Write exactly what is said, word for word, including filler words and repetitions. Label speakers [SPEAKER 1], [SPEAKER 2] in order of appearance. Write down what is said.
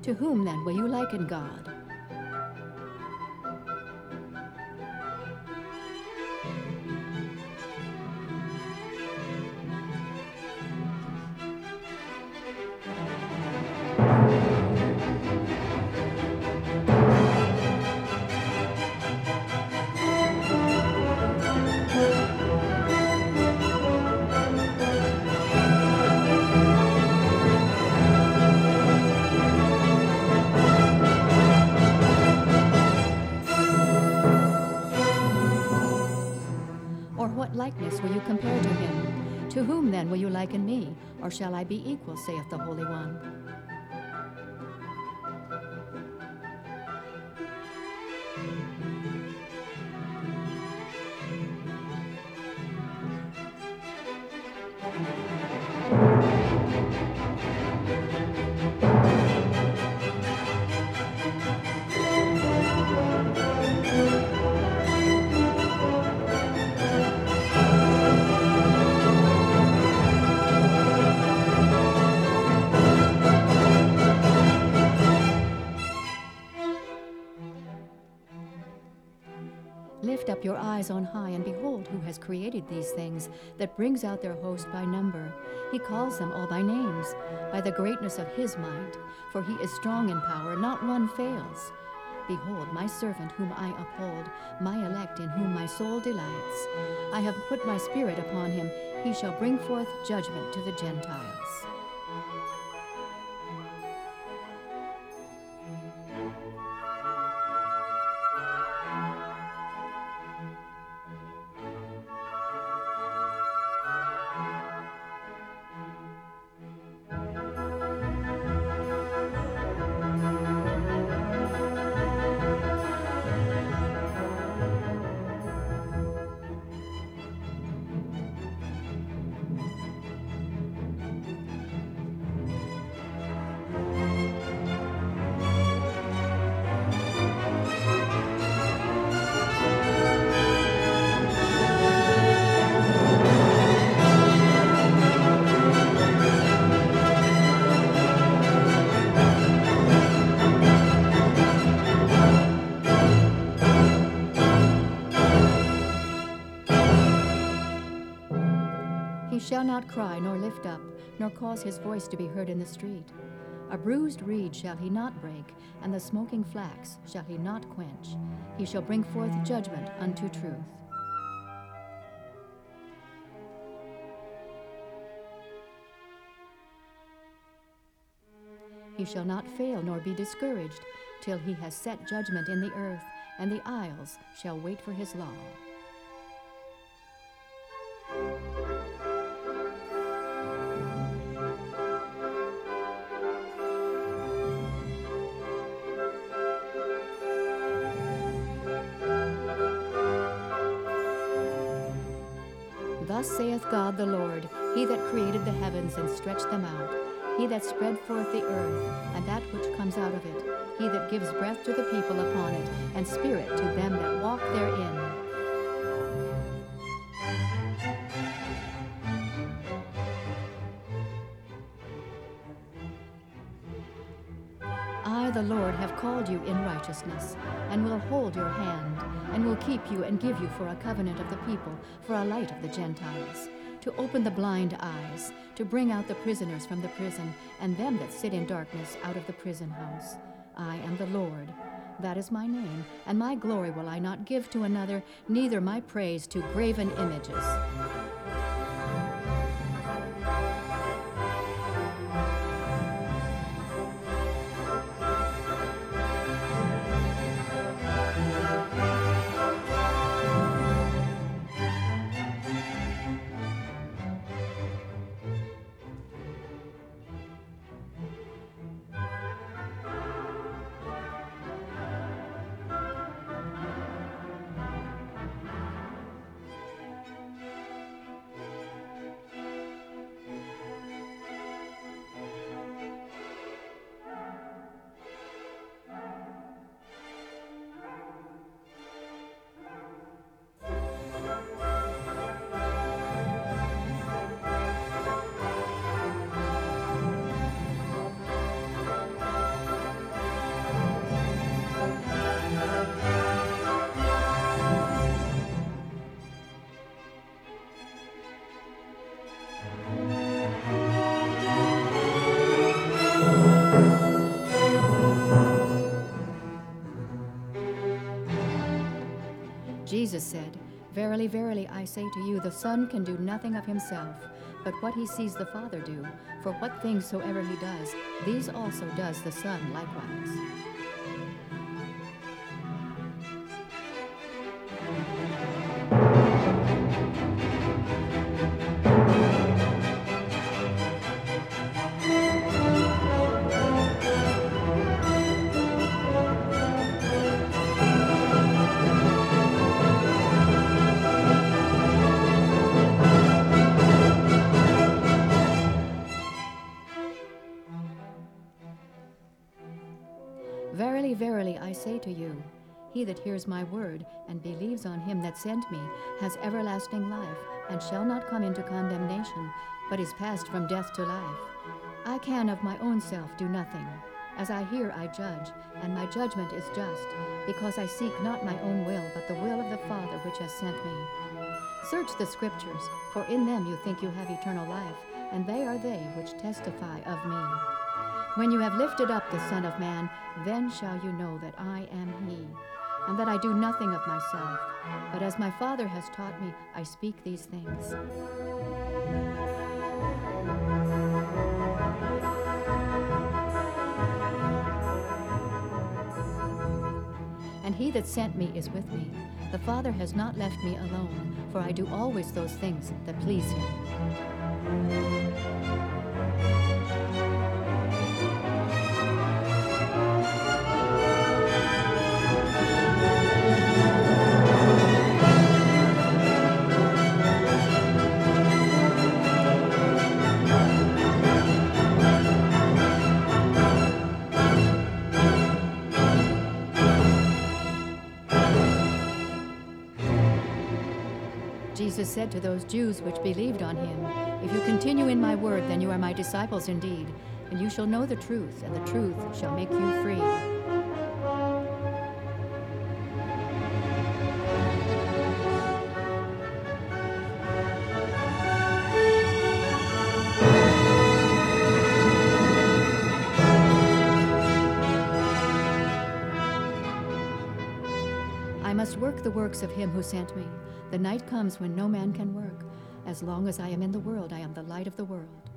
[SPEAKER 1] To whom then will you liken God? Or what likeness will you compare to him? To whom then will you liken me? Or shall I be equal, saith the Holy One? Lift up your eyes on high, and behold who has created these things, that brings out their host by number. He calls them all by names, by the greatness of his might. For he is strong in power, not one fails. Behold, my servant whom I uphold, my elect in whom my soul delights. I have put my spirit upon him. He shall bring forth judgment to the Gentiles. He shall not cry nor lift up, nor cause his voice to be heard in the street. A bruised reed shall he not break, and the smoking flax shall he not quench. He shall bring forth judgment unto truth. He shall not fail nor be discouraged, till he has set judgment in the earth, and the isles shall wait for his law. Thus saith God the Lord, he that created the heavens and stretched them out, he that spread forth the earth, and that which comes out of it, he that gives breath to the people upon it, and spirit to them that walk therein. I, the Lord, have called you in righteousness, and will hold your hand, and will keep you and give you for a covenant of the people, for a light of the Gentiles, to open the blind eyes, to bring out the prisoners from the prison, and them that sit in darkness out of the prison house. I am the Lord. That is my name, and my glory will I not give to another, neither my praise to graven images. said, "Verily, verily, I say to you, the Son can do nothing of himself, but what he sees the Father do. For what things soever he does, these also does the Son likewise." Verily, verily, I say to you, he that hears my word and believes on him that sent me has everlasting life, and shall not come into condemnation, but is passed from death to life. I can of my own self do nothing. As I hear, I judge, and my judgment is just, because I seek not my own will, but the will of the Father which has sent me. Search the Scriptures, for in them you think you have eternal life, and they are they which testify of me. When you have lifted up the Son of Man, then shall you know that I am he, and that I do nothing of myself, but as my Father has taught me, I speak these things. And he that sent me is with me. The Father has not left me alone, for I do always those things that please him. Jesus said to those Jews which believed on him, "If you continue in my word, then you are my disciples indeed, and you shall know the truth, and the truth shall make you free." I must work the works of him who sent me. The night comes when no man can work. As long as I am in the world, I am the light of the world.